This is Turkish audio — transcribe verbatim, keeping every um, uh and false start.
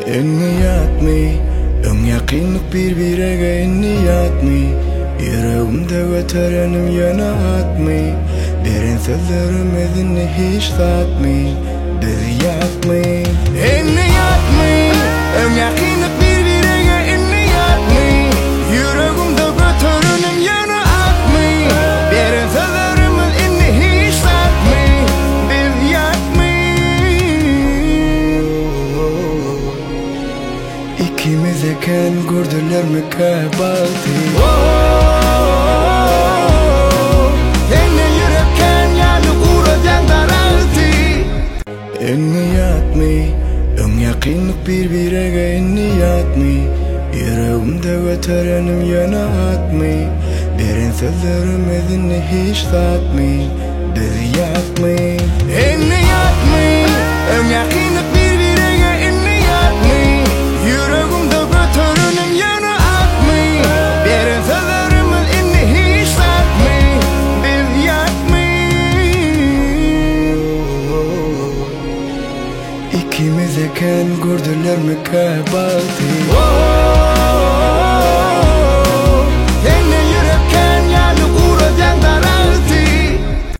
Enniyatmi, ön yakinlik birbirege enniyatmi. Yüreğimde veterenim yana atmi. Derin sözlerimizin hiç tatmi. Biz yatmi. Enniyatmi, ön yakinlik birbirege enniyatmi. Yüreğimde veterenim yana atmi. Derin sözlerimizin hiç tatmi. Biz yatmi. İkimiz eken gördüler mi kabalti. Yine yürekken yani uğradan daralti. Enniyatmi, ön yakinlik birbirege enniyatmi. Yüreğimde veterenim yana atmi. Derin sözlerimizin hiç tatmi. Biz yatmi. Enniyatmi, ön yakinlik birbirege enniyatmi. Yüreğimde veterenim yana atmi. Derin sözlerimizin hiç tatmi. Biz yatmi. İkimiz eken gördüler mi kabalti.